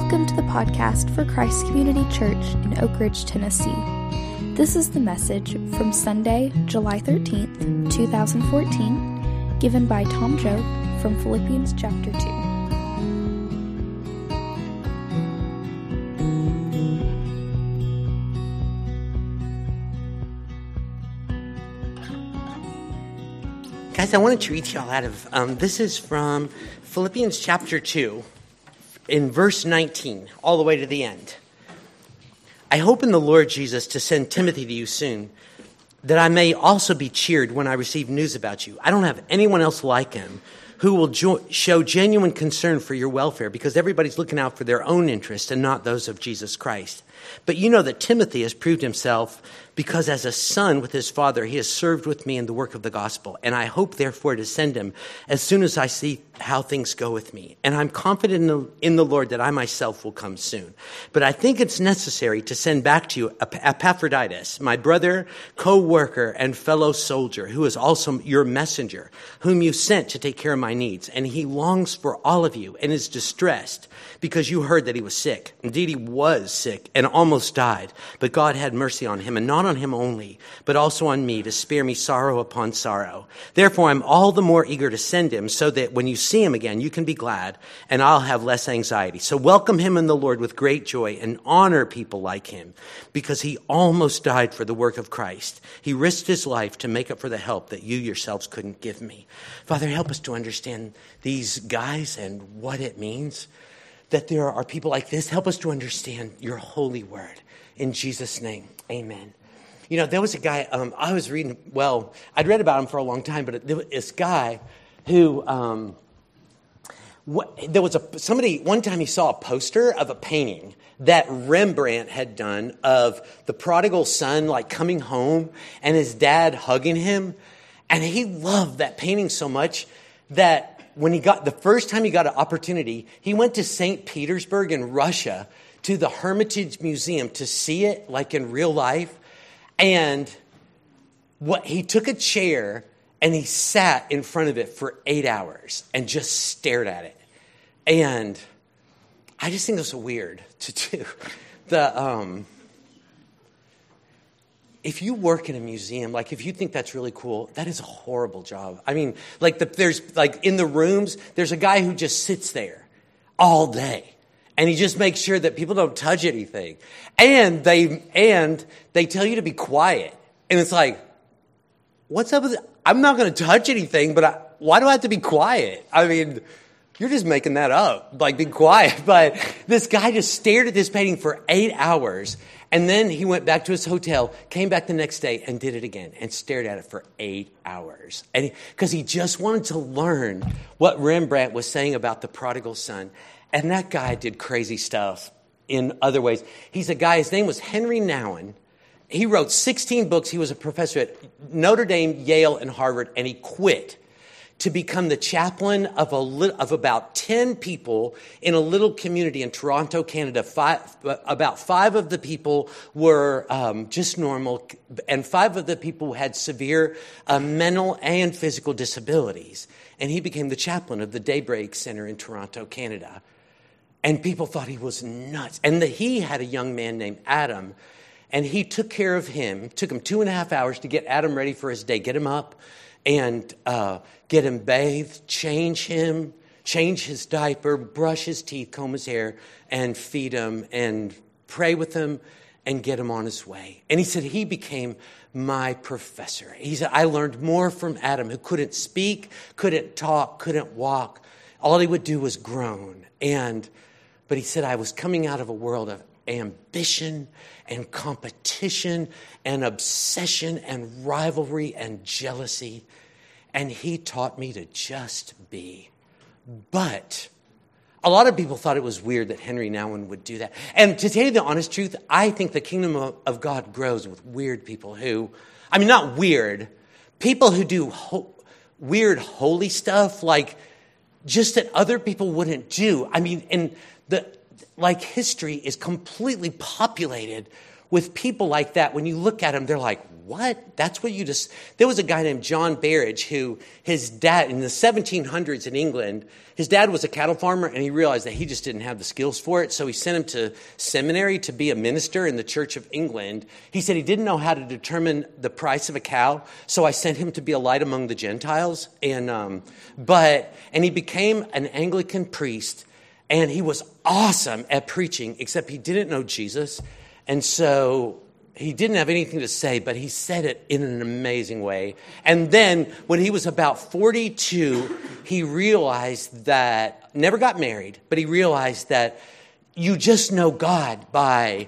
Welcome to the podcast for Christ Community Church in Oak Ridge, Tennessee. This is the message from Sunday, July 13th, 2014, given by Tom Jobe from Philippians chapter 2. Guys, I wanted to read to y'all out of, this is from Philippians chapter 2, in verse 19, all the way to the end. I hope in the Lord Jesus to send Timothy to you soon, that I may also be cheered when I receive news about you. I don't have anyone else like him who will show genuine concern for your welfare, because everybody's looking out for their own interest and not those of Jesus Christ. But you know that Timothy has proved himself, because as a son with his father, he has served with me in the work of the gospel. And I hope, therefore, to send him as soon as I see how things go with me. And I'm confident in the Lord that I myself will come soon. But I think it's necessary to send back to you Epaphroditus, my brother, co-worker, and fellow soldier, who is also your messenger, whom you sent to take care of my needs. And he longs for all of you and is distressed because you heard that he was sick. Indeed, he was sick and almost died. But God had mercy on him, and not on him only, but also on me, to spare me sorrow upon sorrow. Therefore, I'm all the more eager to send him, so that when you see him again, you can be glad, and I'll have less anxiety. So welcome him in the Lord with great joy, and honor people like him, because he almost died for the work of Christ. He risked his life to make up for the help that you yourselves couldn't give me. Father, help us to understand these guys and what it means that there are people like this. Help us to understand your holy word. In Jesus' name, amen. You know, there was a guy, I was reading, I'd read about him for a long time, but there was this guy who, one time he saw a poster of a painting that Rembrandt had done of the prodigal son, like coming home and his dad hugging him. And he loved that painting so much that the first time he got an opportunity, he went to St. Petersburg in Russia to the Hermitage Museum to see it like in real life. And he took a chair and he sat in front of it for 8 hours and just stared at it. And I just think that's so weird to do. If you work in a museum, like if you think that's really cool, that is a horrible job. I mean, there's in the rooms, there's a guy who just sits there all day. And he just makes sure that people don't touch anything. And they tell you to be quiet. And it's like, what's up with it? I'm not going to touch anything, but why do I have to be quiet? I mean, you're just making that up, like be quiet. But this guy just stared at this painting for 8 hours. And then he went back to his hotel, came back the next day and did it again and stared at it for 8 hours. And because he just wanted to learn what Rembrandt was saying about the prodigal son. And that guy did crazy stuff in other ways. He's a guy, his name was Henry Nouwen. He wrote 16 books. He was a professor at Notre Dame, Yale, and Harvard, and he quit to become the chaplain of about 10 people in a little community in Toronto, Canada. About 5 of the people were just normal, and 5 of the people had severe mental and physical disabilities. And he became the chaplain of the Daybreak Center in Toronto, Canada. And people thought he was nuts. And he had a young man named Adam, and he took care of him. It took him 2.5 hours to get Adam ready for his day, get him up and get him bathed, change his diaper, brush his teeth, comb his hair, and feed him and pray with him and get him on his way. And he said he became my professor. He said, I learned more from Adam, who couldn't speak, couldn't talk, couldn't walk. All he would do was groan. But he said, I was coming out of a world of ambition and competition and obsession and rivalry and jealousy. And he taught me to just be. But a lot of people thought it was weird that Henry Nouwen would do that. And to tell you the honest truth, I think the kingdom of God grows with weird people not weird, people who do weird holy stuff, like just that other people wouldn't do. I mean, history is completely populated with people like that, when you look at them, they're like, what? That's what you just... There was a guy named John Berridge who, his dad, in the 1700s in England, his dad was a cattle farmer, and he realized that he just didn't have the skills for it, so he sent him to seminary to be a minister in the Church of England. He said he didn't know how to determine the price of a cow, so I sent him to be a light among the Gentiles. And he became an Anglican priest, and he was awesome at preaching, except he didn't know Jesus, and so... he didn't have anything to say, but he said it in an amazing way. And then when he was about 42, he realized that, never got married, but he realized that you just know God by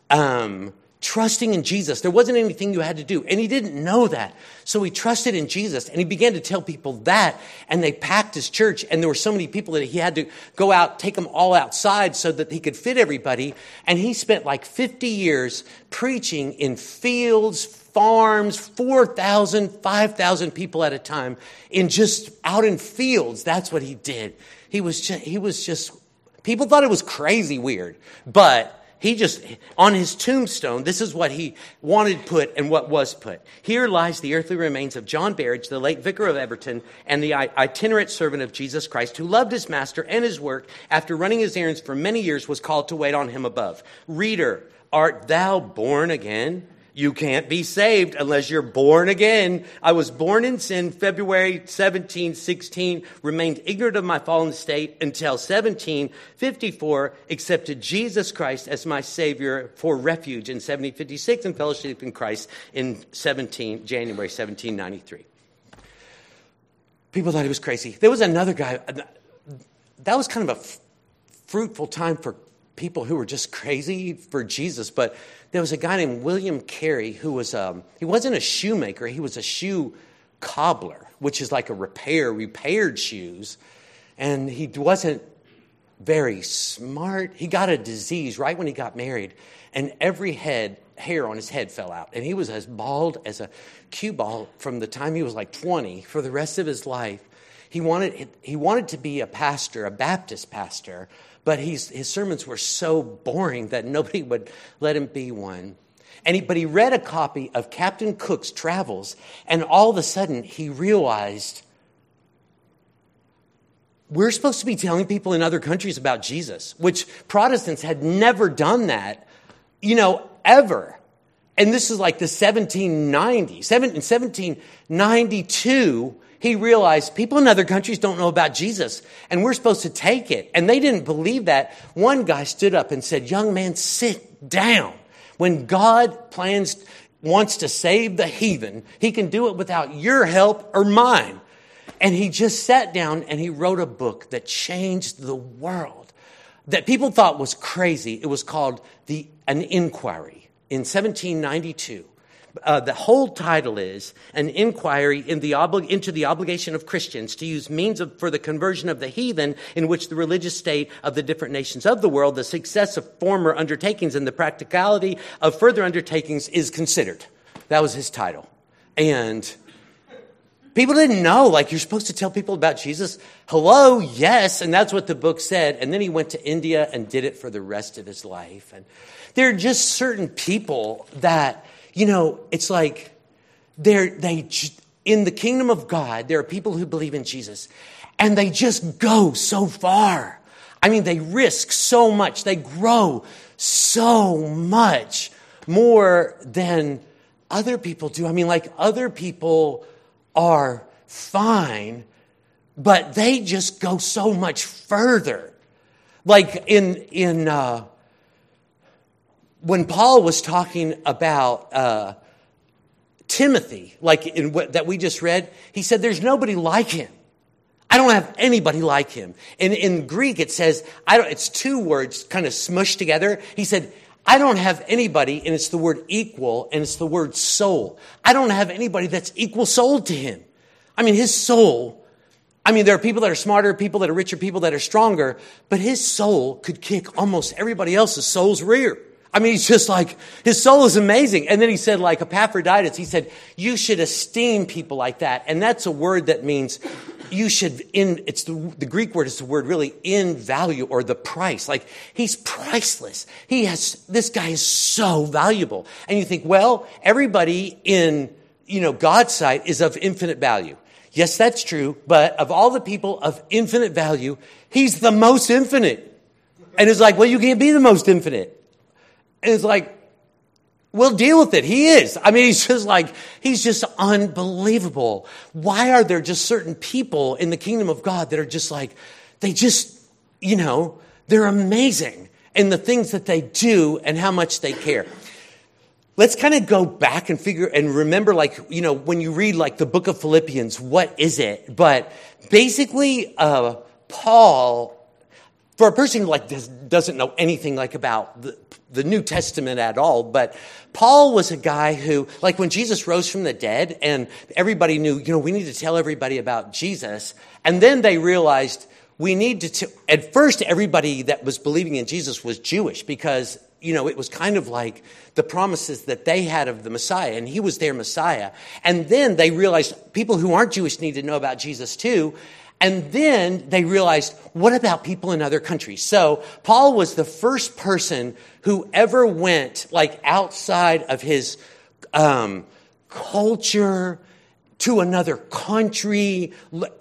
trusting in Jesus. There wasn't anything you had to do. And he didn't know that. So he trusted in Jesus, and he began to tell people that, and they packed his church, and there were so many people that he had to go out, take them all outside so that he could fit everybody. And he spent like 50 years preaching in fields, farms, 4,000, 5,000 people at a time, in just out in fields. That's what he did. He was just, people thought it was crazy weird, but he just, on his tombstone, this is what he wanted put and what was put. Here lies the earthly remains of John Berridge, the late vicar of Everton, and the itinerant servant of Jesus Christ, who loved his master and his work. After running his errands for many years, was called to wait on him above. Reader, art thou born again? You can't be saved unless you're born again. I was born in sin, February 1716, remained ignorant of my fallen state until 1754, accepted Jesus Christ as my Savior for refuge in 1756, and fellowship in Christ in January 1793. People thought he was crazy. There was another guy. That was kind of a fruitful time for people who were just crazy for Jesus, but there was a guy named William Carey who was, he wasn't a shoemaker, he was a shoe cobbler, which is like repaired shoes, and he wasn't very smart. He got a disease right when he got married, and every hair on his head fell out, and he was as bald as a cue ball from the time he was like 20 for the rest of his life. He wanted to be a pastor, a Baptist pastor, but his sermons were so boring that nobody would let him be one. But he read a copy of Captain Cook's Travels, and all of a sudden he realized we're supposed to be telling people in other countries about Jesus, which Protestants had never done that, ever. And this is like the 1790s. In 1792, he realized people in other countries don't know about Jesus, and we're supposed to take it. And they didn't believe that. One guy stood up and said, "Young man, sit down. When God wants to save the heathen, he can do it without your help or mine." And he just sat down and he wrote a book that changed the world, that people thought was crazy. It was called An Inquiry in 1792. The whole title is An Inquiry into the Obligation of Christians to Use Means for the Conversion of the Heathen, in which the religious state of the different nations of the world, the success of former undertakings, and the practicality of further undertakings is considered. That was his title. And people didn't know, you're supposed to tell people about Jesus. Hello, yes, and that's what the book said. And then he went to India and did it for the rest of his life. And there are just certain people that, it's like in the kingdom of God, there are people who believe in Jesus, and they just go so far. I mean, they risk so much. They grow so much more than other people do. I mean, other people are fine, but they just go so much further. When Paul was talking about Timothy, that we just read, he said, "There's nobody like him. I don't have anybody like him." And in Greek, it says, it's two words kind of smushed together. He said, "I don't have anybody," and it's the word equal, and it's the word soul. I don't have anybody that's equal soul to him. I mean, his soul, there are people that are smarter, people that are richer, people that are stronger, but his soul could kick almost everybody else's soul's rear. He's just his soul is amazing. And then he said, Epaphroditus, he said, you should esteem people like that. And that's a word that means it's the Greek word is the word really in value or the price. Like he's priceless. This guy is so valuable. And you think, well, everybody in, God's sight is of infinite value. Yes, that's true. But of all the people of infinite value, he's the most infinite. And it's like, well, you can't be the most infinite. And it's like, we'll deal with it. He is. I mean, he's just unbelievable. Why are there just certain people in the kingdom of God that are just like, they're amazing in the things that they do and how much they care. Let's kind of go back and remember, when you read the book of Philippians, what is it? But basically, Paul, for a person who doesn't know anything about the New Testament at all, but Paul was a guy who, when Jesus rose from the dead and everybody knew, we need to tell everybody about Jesus. And then they realized we need to, at first everybody that was believing in Jesus was Jewish because, it was kind of like the promises that they had of the Messiah, and he was their Messiah. And then they realized people who aren't Jewish need to know about Jesus too. And then they realized, what about people in other countries? So Paul was the first person who ever went outside of his culture to another country,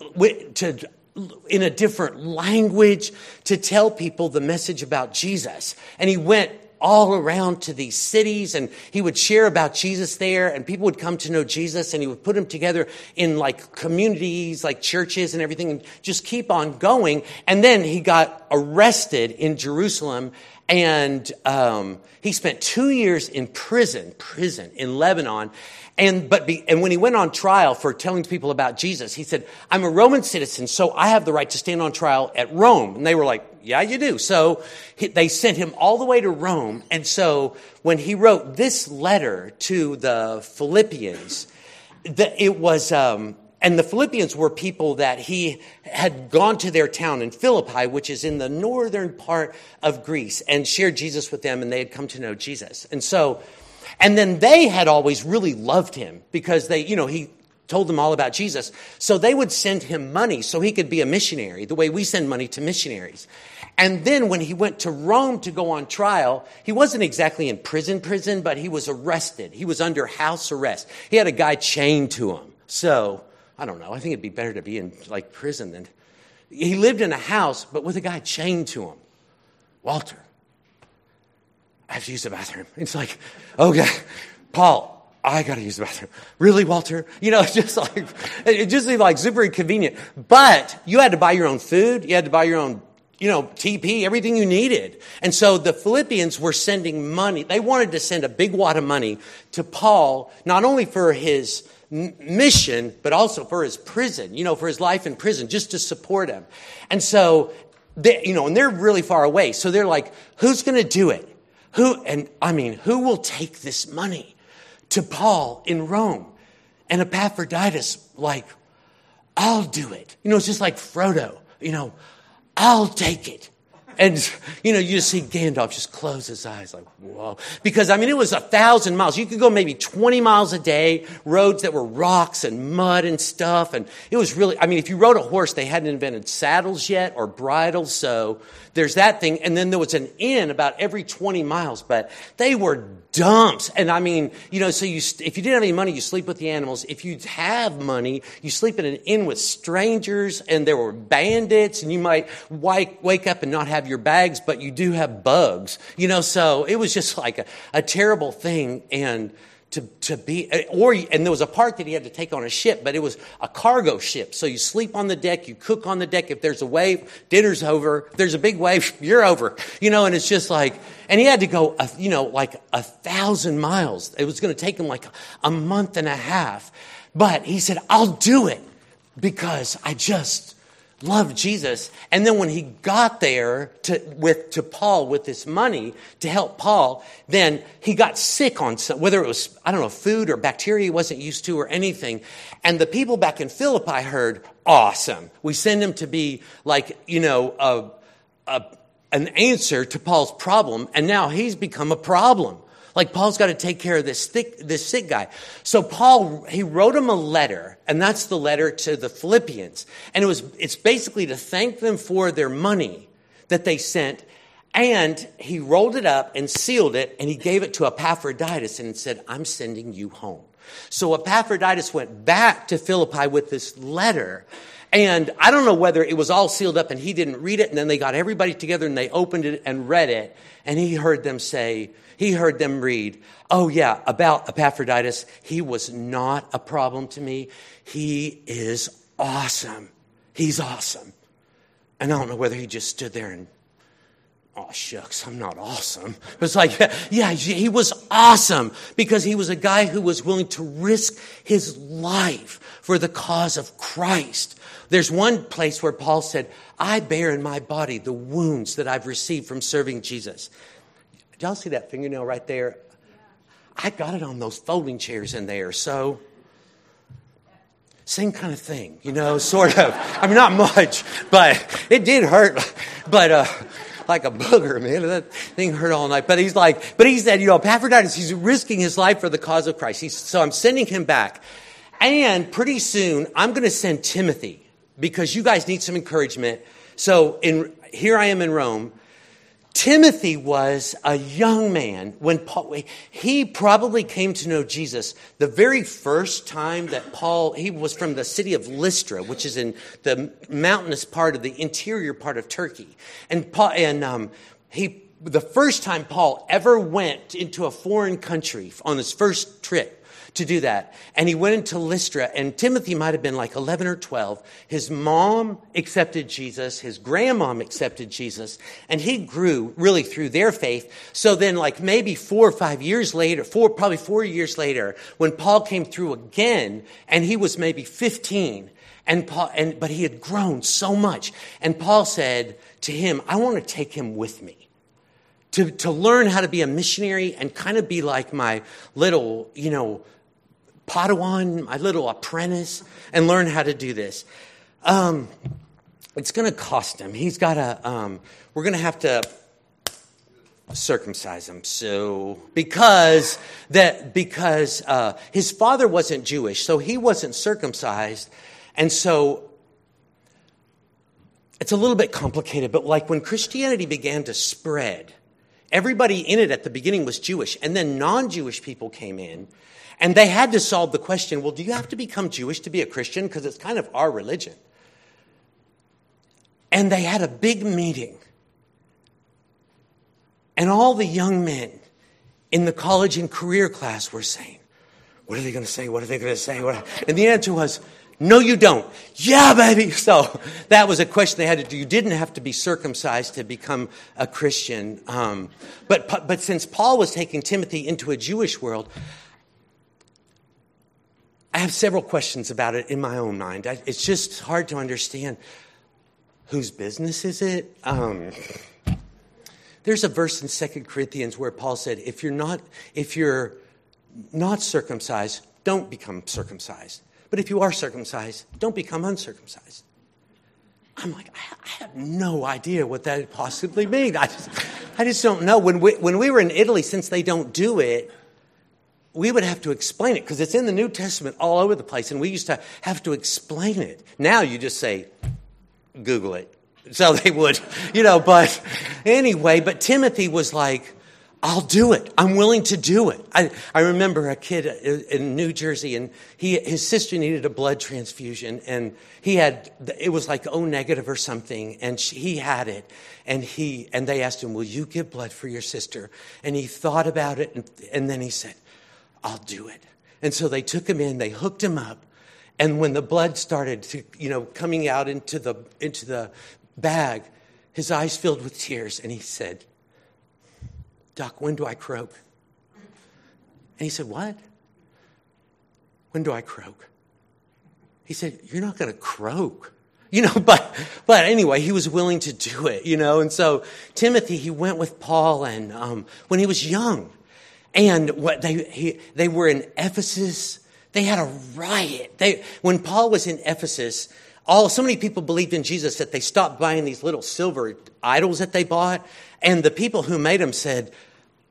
in a different language, to tell people the message about Jesus. And he went all around to these cities, and he would share about Jesus there, and people would come to know Jesus, and he would put them together in communities, churches and everything, and just keep on going. And then he got arrested in Jerusalem, and he spent 2 years in prison in Lebanon. And when he went on trial for telling people about Jesus, he said, I'm a Roman citizen, so I have the right to stand on trial at Rome. And they were like, yeah, you do. So they sent him all the way to Rome. And so when he wrote this letter to the Philippians, it was, and the Philippians were people that he had gone to their town in Philippi, which is in the northern part of Greece, and shared Jesus with them, and they had come to know Jesus. And then they had always really loved him because he told them all about Jesus. So they would send him money so he could be a missionary, the way we send money to missionaries. And then when he went to Rome to go on trial, he wasn't exactly in prison, but he was arrested. He was under house arrest. He had a guy chained to him. So, I don't know. I think it'd be better to be in prison than... He lived in a house, but with a guy chained to him. Walter, I have to use the bathroom. It's like, okay, Paul, I got to use the bathroom. Really, Walter? It just seemed super inconvenient. But you had to buy your own food. You had to buy your own, TP, everything you needed. And so the Philippians were sending money. They wanted to send a big wad of money to Paul, not only for his mission, but also for his prison, for his life in prison, just to support him. And so, and they're really far away. So they're like, who's going to do it? Who will take this money to Paul in Rome? And Epaphroditus, I'll do it. It's just like Frodo, I'll take it. And, you just see Gandalf just close his eyes whoa. Because, it was 1,000 miles. You could go maybe 20 miles a day, roads that were rocks and mud and stuff. And it was really, if you rode a horse, they hadn't invented saddles yet or bridles. So there's that thing. And then there was an inn about every 20 miles, but they were dumps. And so if you didn't have any money, you sleep with the animals. If you have money, you sleep in an inn with strangers, and there were bandits, and you might wake up and not have your bags, but you do have bugs, so it was just a terrible thing. And and there was a part that he had to take on a ship, but it was a cargo ship. So you sleep on the deck, you cook on the deck. If there's a wave, dinner's over. If there's a big wave, you're over, and it's just and he had to go, 1,000 miles. It was going to take him a month and a half. But he said, I'll do it because I just loved Jesus. And then when he got there to Paul with this money to help Paul, then he got sick on whether it was, food or bacteria he wasn't used to or anything. And the people back in Philippi heard, awesome. We send him to be an answer to Paul's problem. And now he's become a problem. Like Paul's got to take care of this sick guy. So Paul, he wrote him a letter, and that's the letter to the Philippians. And it's basically to thank them for their money that they sent. And he rolled it up and sealed it, and he gave it to Epaphroditus and said, I'm sending you home. So Epaphroditus went back to Philippi with this letter. And I don't know whether it was all sealed up and he didn't read it. And then they got everybody together and they opened it and read it. And he heard them read, oh yeah, about Epaphroditus. He was not a problem to me. He is awesome. He's awesome. And I don't know whether he just stood there and, oh, shucks, I'm not awesome. It was like, yeah, he was awesome because he was a guy who was willing to risk his life for the cause of Christ. There's one place where Paul said, I bear in my body the wounds that I've received from serving Jesus. Did y'all see that fingernail right there? I got it on those folding chairs in there. So, same kind of thing, sort of. I mean, not much, but it did hurt. But, like a booger, man. That thing hurt all night. But he said, Epaphroditus, he's risking his life for the cause of Christ. So I'm sending him back. And pretty soon, I'm going to send Timothy because you guys need some encouragement. So here I am in Rome. Timothy was a young man when he probably came to know Jesus the very first time that he was from the city of Lystra, which is in the mountainous part of the interior part of Turkey. The first time Paul ever went into a foreign country on his first trip to do that. And he went into Lystra, and Timothy might have been like 11 or 12. His mom accepted Jesus. His grandmom accepted Jesus. And he grew really through their faith. So then like maybe 4 or 5 years later, probably 4 years later, when Paul came through again, and he was maybe 15, but he had grown so much. And Paul said to him, I want to take him with me. To learn how to be a missionary and kind of be like my little, Padawan, my little apprentice, and learn how to do this. It's going to cost him. He's got we're going to have to circumcise him. So because his father wasn't Jewish, so he wasn't circumcised. And so it's a little bit complicated, but like when Christianity began to spread, everybody in it at the beginning was Jewish, and then non-Jewish people came in. And they had to solve the question, well, do you have to become Jewish to be a Christian? Because it's kind of our religion. And they had a big meeting. And all the young men in the college and career class were saying, what are they going to say? What are they going to say? And the answer was, no, you don't. Yeah, baby. So that was a question they had to do. You didn't have to be circumcised to become a Christian. But since Paul was taking Timothy into a Jewish world, I have several questions about it in my own mind. It's just hard to understand. Whose business is it? There's a verse in 2 Corinthians where Paul said, if you're not circumcised, don't become circumcised. But if you are circumcised, don't become uncircumcised. I'm like, I have no idea what that possibly means. I just don't know. When we were in Italy, since they don't do it, we would have to explain it because it's in the New Testament all over the place, and we used to have to explain it. Now you just say, Google it. So they would, but anyway, but Timothy was like, I'll do it. I'm willing to do it. I remember a kid in New Jersey, and his sister needed a blood transfusion, and it was like O negative or something, and he had it, and they asked him, will you give blood for your sister? And he thought about it, and then he said, I'll do it. And so they took him in, they hooked him up, and when the blood started to, coming out into the bag, his eyes filled with tears, and he said, Doc, when do I croak? And he said, what? When do I croak? He said, you're not going to croak. But anyway, he was willing to do it, And so Timothy, he went with Paul and when he was young. And they were in Ephesus. They had a riot. When Paul was in Ephesus, so many people believed in Jesus that they stopped buying these little silver idols that they bought. And the people who made them said,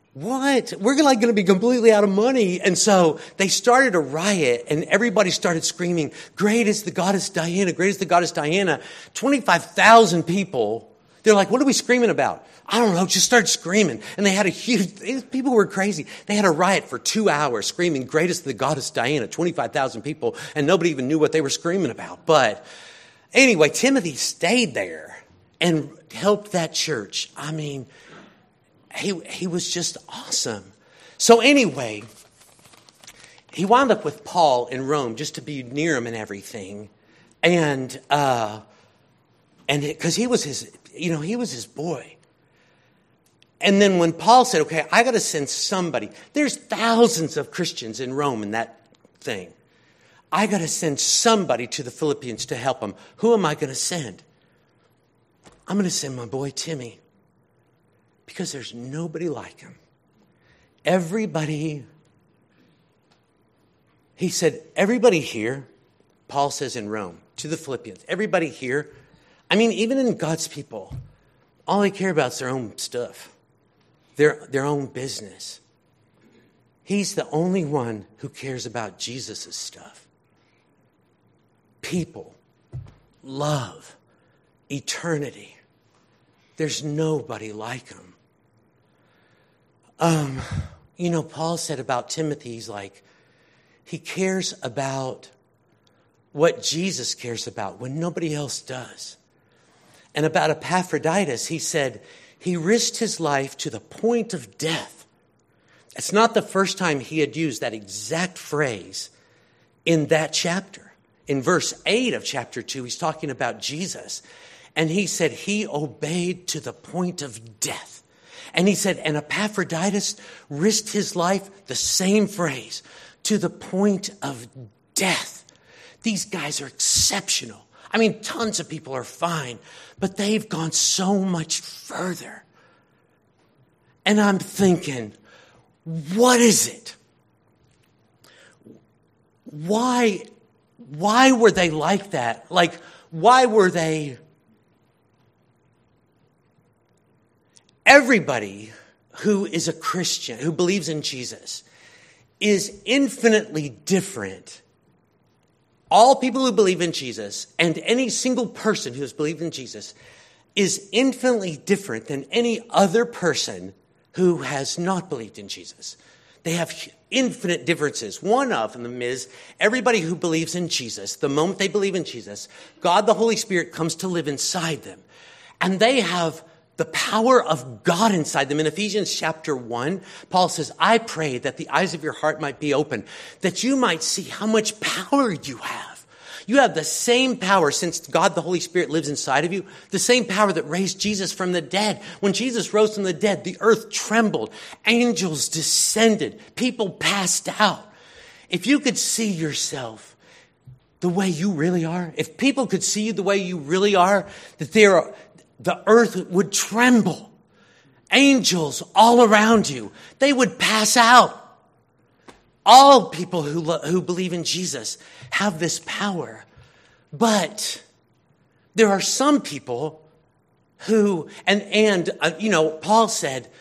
what? We're like going to be completely out of money. And so they started a riot and everybody started screaming, great is the goddess Diana, great is the goddess Diana. 25,000 people. They're like, what are we screaming about? I don't know, just start screaming. And they had people were crazy. They had a riot for 2 hours screaming, great is the goddess Diana, 25,000 people. And nobody even knew what they were screaming about. But anyway, Timothy stayed there and helped that church. I mean, he was just awesome. So anyway, he wound up with Paul in Rome just to be near him and everything. And because he was his boy. And then when Paul said, okay, I got to send somebody. There's thousands of Christians in Rome in that thing. I got to send somebody to the Philippians to help them. Who am I going to send? I'm going to send my boy Timmy. Because there's nobody like him. He said, everybody here, Paul says in Rome, to the Philippians, everybody here, I mean, even in God's people, all they care about is their own stuff, their own business. He's the only one who cares about Jesus' stuff. People, love, eternity. There's nobody like him. Paul said about Timothy, he's like, he cares about what Jesus cares about when nobody else does. And about Epaphroditus, he said, he risked his life to the point of death. It's not the first time he had used that exact phrase in that chapter. In verse 8 of chapter 2, he's talking about Jesus. And he said he obeyed to the point of death. And he said, and Epaphroditus risked his life, the same phrase, to the point of death. These guys are exceptional. I mean, tons of people are fine, but they've gone so much further. And I'm thinking, what is it? Why were they like that? Like, why were they... Everybody who is a Christian, who believes in Jesus, is infinitely different. All people who believe in Jesus, and any single person who has believed in Jesus, is infinitely different than any other person who has not believed in Jesus. They have infinite differences. One of them is everybody who believes in Jesus, the moment they believe in Jesus, God the Holy Spirit comes to live inside them. And they have the power of God inside them. In Ephesians chapter 1, Paul says, I pray that the eyes of your heart might be open, that you might see how much power you have. You have the same power, since God the Holy Spirit lives inside of you, the same power that raised Jesus from the dead. When Jesus rose from the dead, the earth trembled, angels descended, people passed out. If you could see yourself the way you really are, if people could see you the way you really are, the earth would tremble. Angels all around you, they would pass out. All people who believe in Jesus have this power. But there are some people who, Paul said,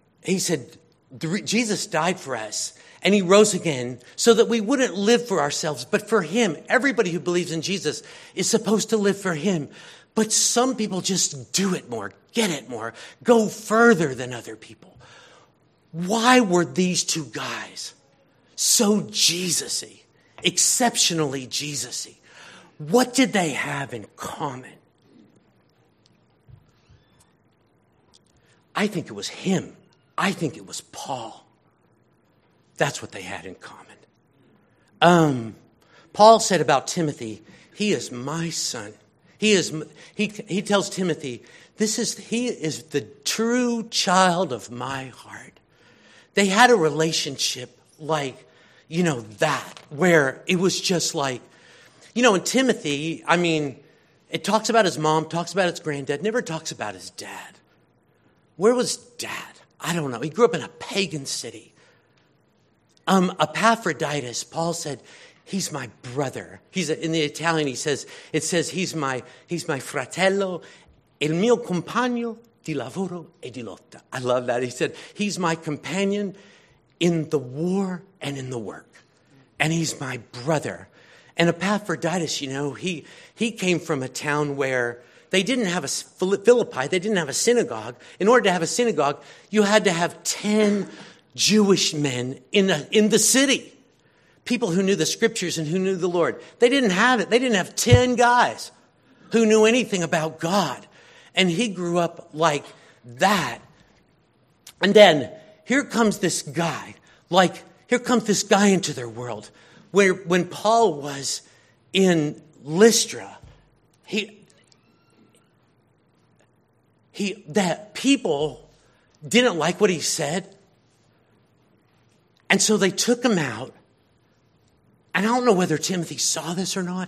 Jesus died for us and he rose again so that we wouldn't live for ourselves, but for him. Everybody who believes in Jesus is supposed to live for him. But some people just do it more, get it more, go further than other people. Why were these two guys so Jesus-y, exceptionally Jesus-y? What did they have in common? I think it was him. I think it was Paul. That's what they had in common. Paul said about Timothy, he is my son. He tells Timothy, he is the true child of my heart. They had a relationship like, that, where it was just like, in Timothy, I mean, it talks about his mom, talks about his granddad, never talks about his dad. Where was dad? I don't know. He grew up in a pagan city. Epaphroditus, Paul said, he's my brother. In the Italian, it says he's my fratello, il mio compagno di lavoro e di lotta. I love that. He said, he's my companion in the war and in the work. And he's my brother. And Epaphroditus, he came from a town where they didn't have Philippi, they didn't have a synagogue. In order to have a synagogue, you had to have 10 Jewish men in the city. People who knew the scriptures and who knew the Lord. They didn't have it. They didn't have 10 guys who knew anything about God. And he grew up like that. And then here comes this guy. Here comes this guy into their world. When Paul was in Lystra, that people didn't like what he said. And so they took him out. And I don't know whether Timothy saw this or not.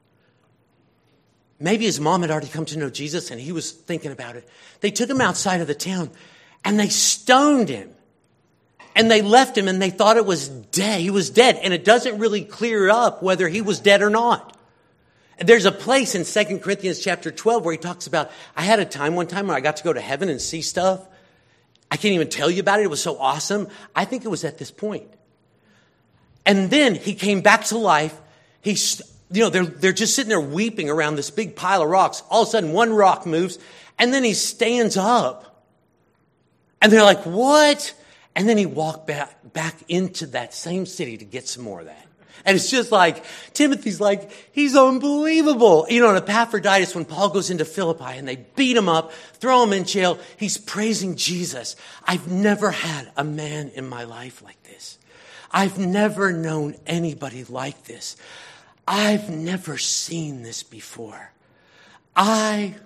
Maybe his mom had already come to know Jesus and he was thinking about it. They took him outside of the town and they stoned him. And they left him and they thought it was dead. He was dead. And it doesn't really clear up whether he was dead or not. There's a place in 2 Corinthians chapter 12 where he talks about, I had one time when I got to go to heaven and see stuff. I can't even tell you about it. It was so awesome. I think it was at this point. And then he came back to life. They're just sitting there weeping around this big pile of rocks. All of a sudden, one rock moves, and then he stands up. And they're like, what? And then he walked back into that same city to get some more of that. And it's just like, Timothy's like, he's unbelievable. And Epaphroditus, when Paul goes into Philippi and they beat him up, throw him in jail, he's praising Jesus. I've never had a man in my life like this. I've never known anybody like this. I've never seen this before. I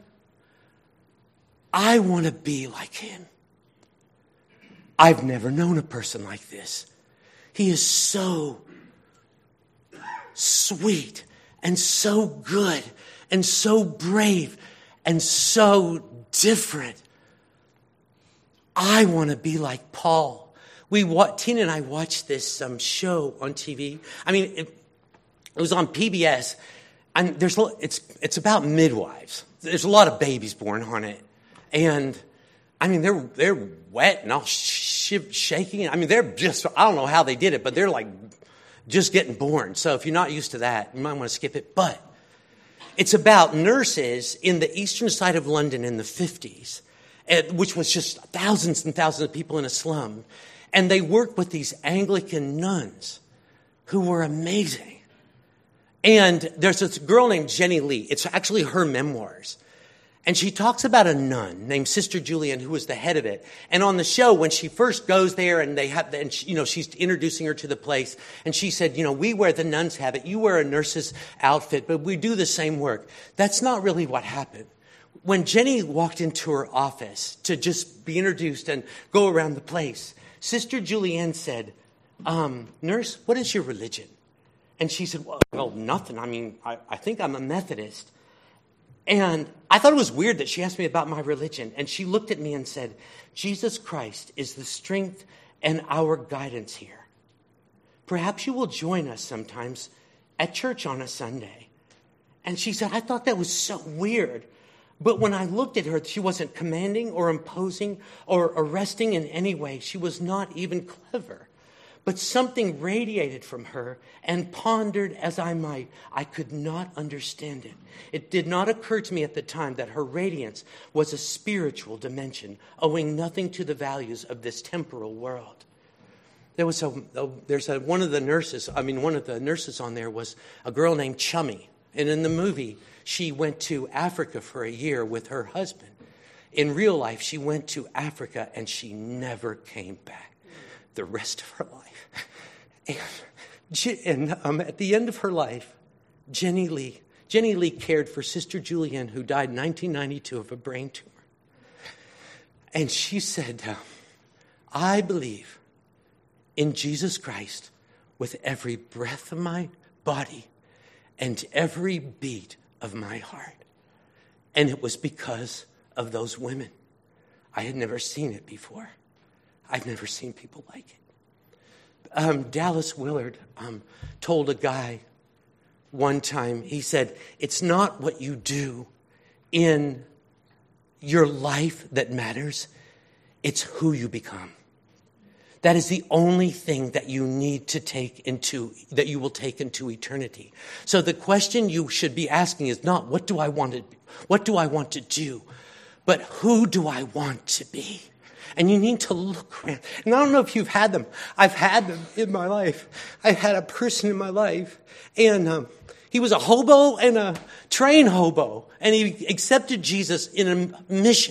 want to be like him. I've never known a person like this. He is so sweet and so good and so brave and so different. I want to be like Paul. Tina and I watched this show on TV. I mean, it was on PBS, and it's about midwives. There's a lot of babies born on it, and I mean they're wet and all shaking. I mean I don't know how they did it, but they're like just getting born. So if you're not used to that, you might want to skip it. But it's about nurses in the eastern side of London in the 50s, which was just thousands and thousands of people in a slum. And they worked with these Anglican nuns who were amazing. And there's this girl named Jenny Lee. It's actually her memoirs. And she talks about a nun named Sister Julian who was the head of it. And on the show, when she first goes there and she's introducing her to the place. And she said, we wear the nuns' habit. You wear a nurse's outfit, but we do the same work. That's not really what happened. When Jenny walked into her office to just be introduced and go around the place, Sister Julianne said, nurse, what is your religion? And she said, well, nothing. I mean, I think I'm a Methodist. And I thought it was weird that she asked me about my religion. And she looked at me and said, Jesus Christ is the strength and our guidance here. Perhaps you will join us sometimes at church on a Sunday. And she said, I thought that was so weird. But when I looked at her, she wasn't commanding or imposing or arresting in any way. She was not even clever. But something radiated from her, and pondered as I might, I could not understand it. It did not occur to me at the time that her radiance was a spiritual dimension, owing nothing to the values of this temporal world. One of the nurses on there was a girl named Chummy. And in the movie, she went to Africa for a year with her husband. In real life, she went to Africa and she never came back the rest of her life. And at the end of her life, Jenny Lee cared for Sister Julianne, who died in 1992 of a brain tumor. And she said, I believe in Jesus Christ with every breath of my body and every beat of my heart. And it was because of those women. I had never seen it before. I've never seen people like it. Dallas Willard told a guy one time, he said, it's not what you do in your life that matters. It's who you become. That is the only thing that you need to that you will take into eternity. So the question you should be asking is not, what do I want to do? But who do I want to be? And you need to look around. And I don't know if you've had them. I've had them in my life. I had a person in my life, and he was a hobo and a train hobo. And he accepted Jesus in a mission.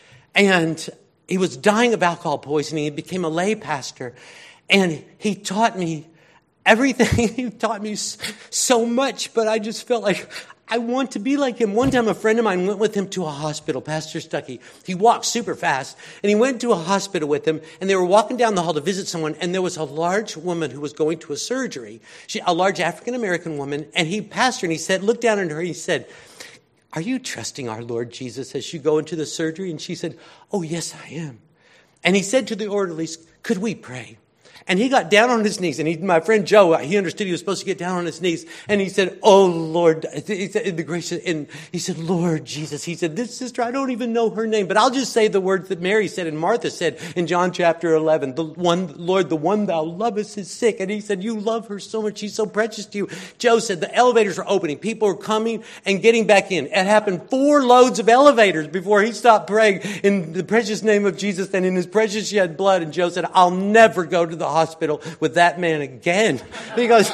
And he was dying of alcohol poisoning. He became a lay pastor. And he taught me everything. He taught me so much, but I just felt like I want to be like him. One time a friend of mine went with him to a hospital, Pastor Stuckey. He walked super fast, and he went to a hospital with him, and they were walking down the hall to visit someone, and there was a large woman who was going to a surgery, a large African-American woman, and he passed her, and he said, looked down at her, and he said, "Are you trusting our Lord Jesus as you go into the surgery?" And she said, "Oh, yes, I am." And he said to the orderlies, "Could we pray?" And he got down on his knees, and my friend Joe, he understood he was supposed to get down on his knees, and he said, "Oh Lord," he said, in the gracious, and he said, "Lord Jesus," he said, "this sister, I don't even know her name, but I'll just say the words that Mary said and Martha said in John chapter 11, Lord, the one thou lovest is sick." And he said, "You love her so much, she's so precious to you." Joe said the elevators were opening, people were coming and getting back in. It happened 4 loads of elevators before he stopped praying in the precious name of Jesus and in his precious shed blood. And Joe said, "I'll never go to the hospital with that man again," because,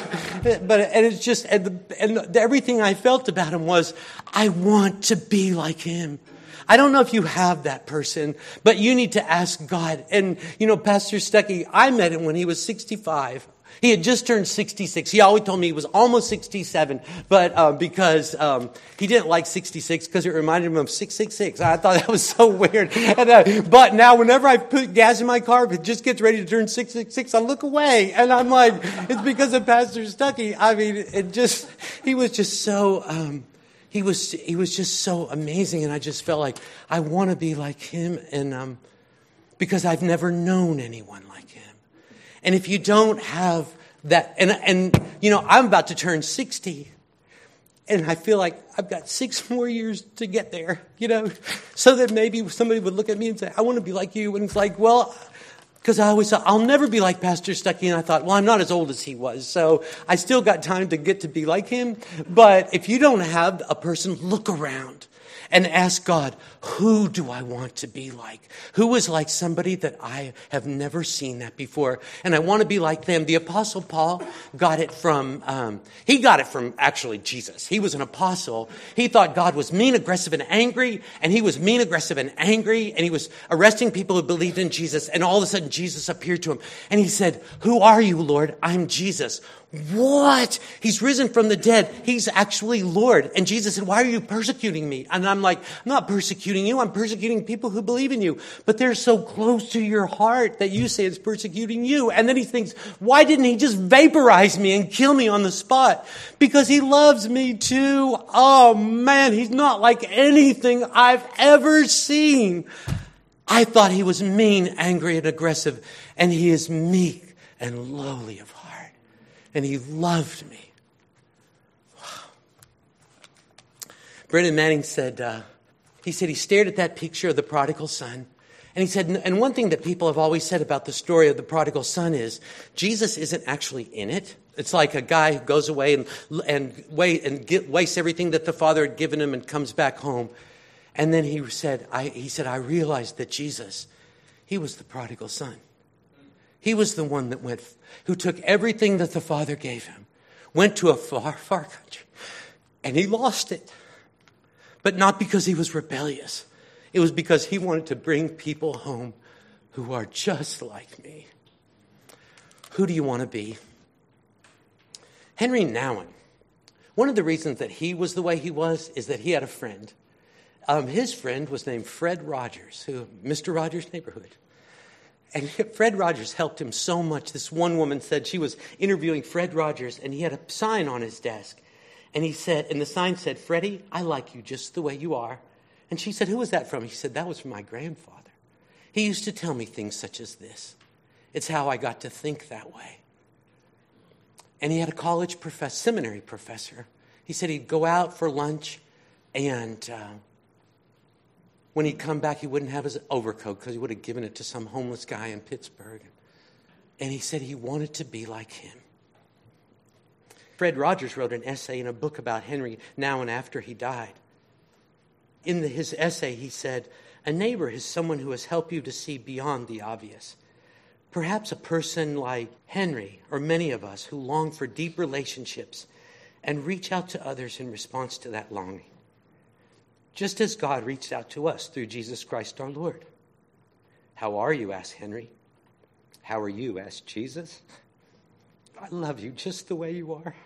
and it's just, and everything I felt about him was, I want to be like him. I don't know if you have that person, but you need to ask God. And, Pastor Stuckey, I met him when he was 65. He had just turned 66. He always told me he was almost 67, but because he didn't like 66 because it reminded him of 666. I thought that was so weird. But now whenever I put gas in my car, if it just gets ready to turn 666, I look away. And I'm like, it's because of Pastor Stuckey. I mean, he was just so... He was just so amazing, and I just felt like I want to be like him, and because I've never known anyone like him. And if you don't have that, and I'm about to turn 60, and I feel like I've got 6 more years to get there, so that maybe somebody would look at me and say, "I want to be like you," and it's like, well. Because I always thought, I'll never be like Pastor Stuckey. And I thought, well, I'm not as old as he was. So I still got time to get to be like him. But if you don't have a person, look around and ask God, who do I want to be like? Who is like somebody that I have never seen that before? And I want to be like them. The Apostle Paul got it from actually Jesus. He was an apostle. He thought God was mean, aggressive, and angry. And he was mean, aggressive, and angry. And he was arresting people who believed in Jesus. And all of a sudden, Jesus appeared to him. And he said, "Who are you, Lord?" "I'm Jesus." "What? He's risen from the dead. He's actually Lord." And Jesus said, "Why are you persecuting me?" And I'm like, "I'm not persecuting you. I'm persecuting people who believe in you. But they're so close to your heart that you say it's persecuting you." And then he thinks, why didn't he just vaporize me and kill me on the spot? Because he loves me too. Oh man, he's not like anything I've ever seen. I thought he was mean, angry, and aggressive. And he is meek and lowly of heart. And he loved me. Wow. Brennan Manning said, he stared at that picture of the prodigal son. And he said, and one thing that people have always said about the story of the prodigal son is Jesus isn't actually in it. It's like a guy who goes away and wastes everything that the father had given him and comes back home. And then he said, I realized that Jesus, he was the prodigal son. He was the one who took everything that the Father gave him, went to a far, far country, and he lost it. But not because he was rebellious. It was because he wanted to bring people home who are just like me. Who do you want to be? Henry Nouwen. One of the reasons that he was the way he was is that he had a friend. His friend was named Fred Rogers, Mr. Rogers' Neighborhood. And Fred Rogers helped him so much. This one woman said she was interviewing Fred Rogers, and he had a sign on his desk. And the sign said, "Freddie, I like you just the way you are." And she said, "Who was that from?" He said, "That was from my grandfather. He used to tell me things such as this. It's how I got to think that way." And he had a seminary professor. He said he'd go out for lunch, and When he'd come back, he wouldn't have his overcoat because he would have given it to some homeless guy in Pittsburgh. And he said he wanted to be like him. Fred Rogers wrote an essay in a book about Henry now and after he died. In his essay, he said, "A neighbor is someone who has helped you to see beyond the obvious. Perhaps a person like Henry, or many of us, who long for deep relationships and reach out to others in response to that longing. Just as God reached out to us through Jesus Christ our Lord." "How are you?" asked Henry. "How are you?" asked Jesus. "I love you just the way you are."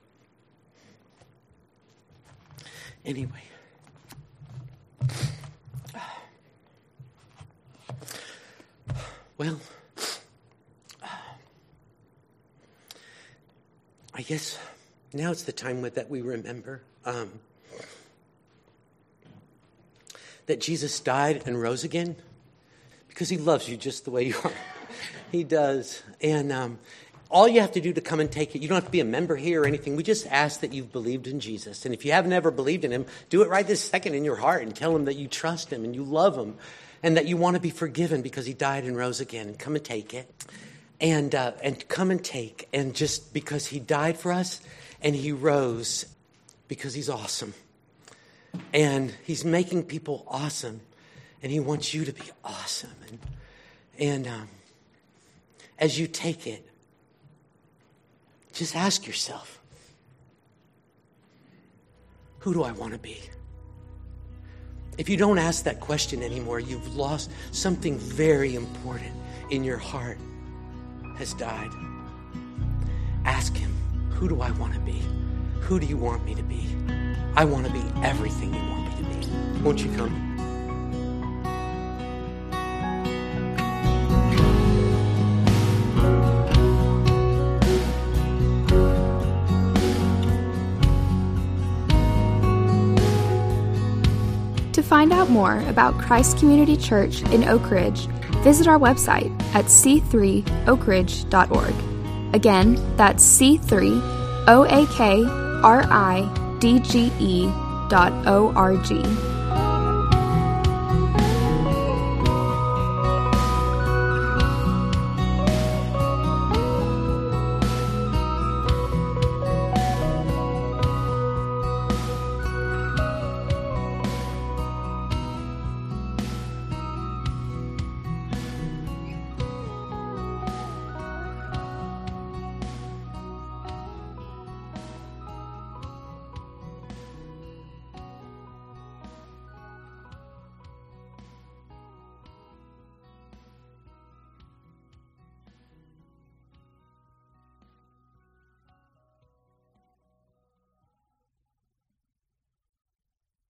Anyway. Well, I guess now it's the time that we remember that Jesus died and rose again because he loves you just the way you are. He does. And all you have to do to come and take it, you don't have to be a member here or anything. We just ask that you've believed in Jesus. And if you haven't ever believed in him, do it right this second in your heart and tell him that you trust him and you love him and that you want to be forgiven because he died and rose again. And come and take it. And come and take. And just because he died for us and he rose because he's awesome. And he's making people awesome. And he wants you to be awesome. And as you take it, just ask yourself, who do I want to be? If you don't ask that question anymore, you've lost something very important in your heart has died. Ask him, who do I want to be? Who do you want me to be? I want to be everything you want me to be. Won't you come? To find out more about Christ Community Church in Oak Ridge, visit our website at c3oakridge.org. Again, that's c3oakridge.org.